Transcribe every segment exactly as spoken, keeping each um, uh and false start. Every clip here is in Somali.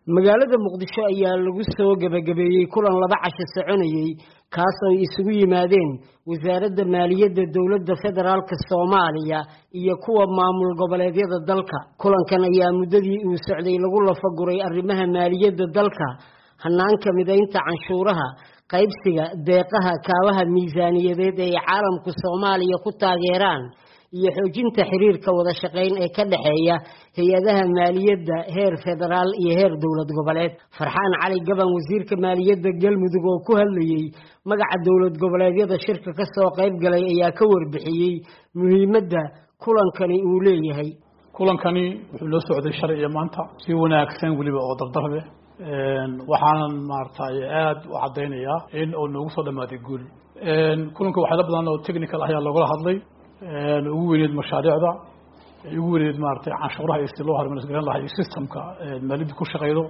magaalada Muqdisho ayaa lagu soo gabagabeeyay kulan laba casho soconayay kaas oo isugu yimaadeen wasaaradda maaliyadda dawladda federaalka Soomaaliya iyo kuwa maamul goboleedyada dalka. Kulankan ayaa muddadii uu socday lagu lafaguray arrimaha maaliyadda dalka, hanaanka mideynta canshuuraha, qaybsiga deeqaha kaabaha miisaaniyadeed ee caalamka Soomaaliya ku taageeraan iyo xoojinta xiriirka wada shaqeyn ee ka dhaxeeya hay'adaha maaliyadda heer federaal iyo heer dawlad goboleed. Farxaan Cali Gaban, wasiirka maaliyadda Galmudug oo ku hadlayay magaca dawlad goboleedyada shirka ka soo qayb galay ayaa ka warbixiyay muhiimadda kulankani uu leeyahay. kulankani wuxuu loo socday sharci iyo maanta si wanaagsan waliba oo dardar leh een waxaan maartay aad u cadeynaya in uu noogu soo dhamaaday guul. een kulanka waxa la badan oo technical ah ayaa looga hadlay een ugu weynid mashaariicda ugu weynid maartay canshuuraha iyo si loo horumariyo lahaa systemka maaliyadda ku shaqeeyo.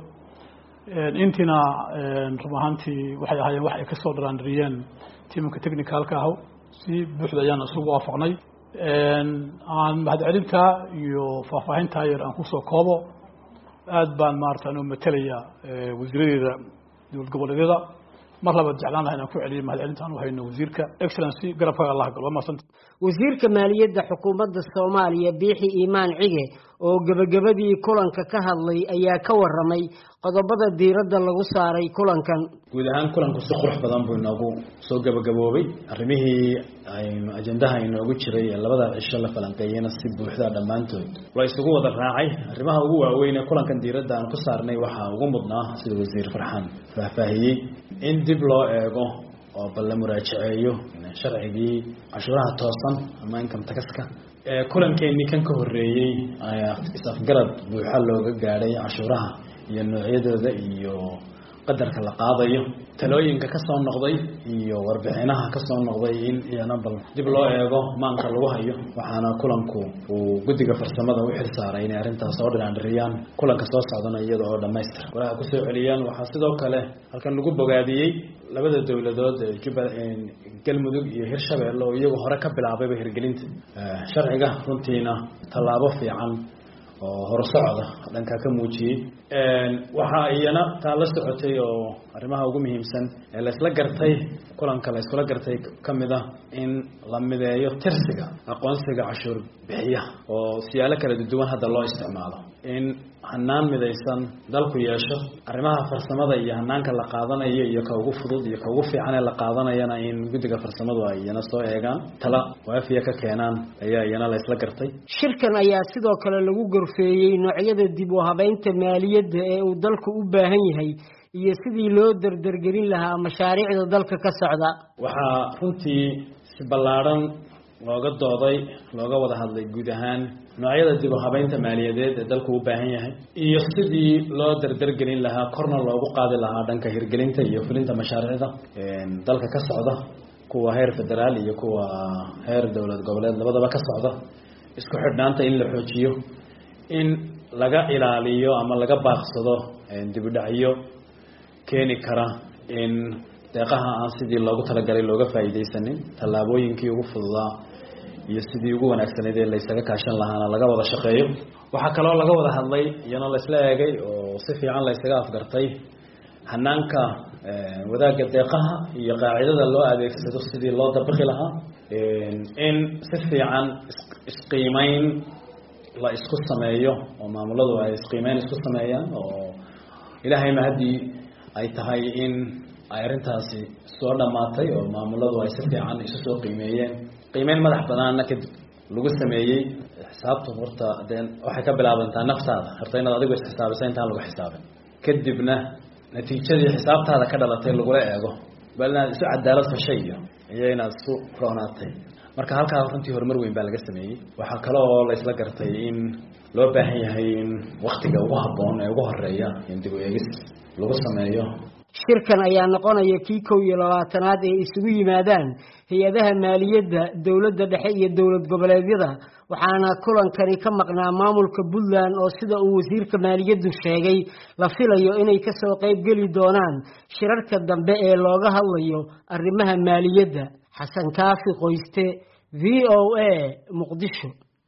een intina een rumahantii waxay ahaayeen wax ay ka soo dharaanriyeen tiimka technicalka ah si buuxda ayaan isugu waafaqnay. een aan mahadcelinta iyo faahfaahinta yar aan ku soo koobo aad baan maartay inuu matalaya wasiirada dawlad goboleedyada mar laba jeclaan lahayn aan ku celiyo mahadcelinta aan u hayno wasiirka excellency garabka Allah gal waa maasanta. wasiirka maaliyadda xukuumadda Soomaaliya Biixi Iimaan Cige oo gabagabadii kulanka ka hadlay ayaa ka waramay qodobada diiradda lagu saaray kulankan. guud ahaan kulanku si qurux badan buu inoogu soo gabagaboobay arrimihii ay ajendaha inoogu jiray labada cisho la falanqeeyayna si buuxda dhamaantood waa isugu wada raacay. arrimaha ugu waaweyn ee kulankan diiradda aan ku saarnay waxa ugu mudnaa sida wasiir Farxaan faahfaahiyay in dib loo eego oo bal la muraajaceeyo sharcigii cashuuraha toosan ama income tax-ka ee kulankeenii kan ka horeeyay ayaa isafgarad buuxa looga gaaray cashuuraha iyo noocyadooda iyo qadarka la qaadayo. talooyinka ka soo noqday iyo warbixinaha ka soo noqday in iyana bal dib loo eego maanka lagu hayo waxaana kulanku uu guddiga farsamada u xil saaray inay arrintaas soo dhiraandhiriyaan kulanka soo socdana iyada oo dhammaystir walaha ku soo celiyaan. waxaa sidoo kale halkan lagu bogaadiyey labada dawladood ee Jubbaland Galmudug iyo Hirshabeelle oo iyagu hore ka bilaabay hirgelinta sharciga runtiina tallaabo fiican oo horsocda dhanka ka muujiyay. een waxa iyana taa la socotay oo arrimaha ugu muhiimsan ee la isla gartay kulanka la isla gartay kamida in la mideeyo tirsiga aqoonsiga cashuur bixiya oo siyaalo kala duwan hadda loo isticmaalo in hanaan midaysan dalku yeesho arrimaha farsamada iyo hanaanka la qaadanayo iyo ka ugu fudud iyo ka ugu fiican ee la qaadanayana in guddiga farsamadu ay iyana soo eegaan tala waafiya ka keenaan ayaa iyana la isla gartay. shirkan ayaa sidoo kale lagu gorfeeyay noocyada dib u habeynta maaliyadda ee uu dalku u baahan yahay iyo sidii loo dardargelin lahaa mashaariicda dalka ka socda. waxaa runtii si ballaaran looga dooday looga wada hadlay guud ahaan noocyada dib u habeynta maaliyadeed ee dalku u baahan yahay iyo sidii loo dardargelin lahaa korna loogu qaadi lahaa dhanka hirgelinta iyo fulinta mashaariicda dalka ka socda kuwa heer federaal iyo kuwa heer dawlad goboleed labadaba ka socda. isku xidhnaanta in la xoojiyo in laga ilaaliyo ama laga baaqsado dib u dhacyo keeni kara in deeqaha aan sidii loogu talagalay looga faa'iideysanin. tallaabooyinkii ugu fududaa iyo sidii ugu wanaagsaneed ee la isaga kaashan lahaana laga wada shaqeeyo. waxaa kaloo laga wada hadlay iyana la isla eegay oo si fiican la isaga afgartay hanaanka wadaagga deeqaha iyo qaacidada loo adeegsado sidii loo dabaqi lahaa. in si fiican isqiimeyn la isku sameeyo oo maamuladu ay isqiimeyn isku sameeyaan oo ilaahay ma haddii ay tahay in ay arrintaasi soo dhamaatay oo maamuladu ay si fiican isu soo qiimeeyeen qiimeyn madax banaana kadib lagu sameeyay. xisaabtu horta waxay ka bilaabantaa naftaada horta inaad adigu is xisaabiso intaan lagu xisaabin kadibna natiijadii xisaabtaada ka dhalatay lagula eego bal inaad isu cadaalad fashay iyo inaad isku roonaatay. marka halkaa runtii horumar weyn baa laga sameeyey. waxaa kaloo la isla gartay in loo baahan yahay in waqtiga ugu habboon ee ugu horeeya in dib u eegis lagu sameeyo. shirkan ayaa noqonaya kii kow iyo labaatanaad ee isugu yimaadaan hay'adaha maaliyadda dawladda dhexe iyo dawlad goboleedyada waxaana kulankani ka maqnaa maamulka Puntland oo sida uu wasiirka maaliyaddu sheegay la filayo inay ka soo qayb gali doonaan shirarka dambe ee looga hadlayo arrimaha maaliyadda. Xasan Kaafi Qoyste, V O A, Muqdisho.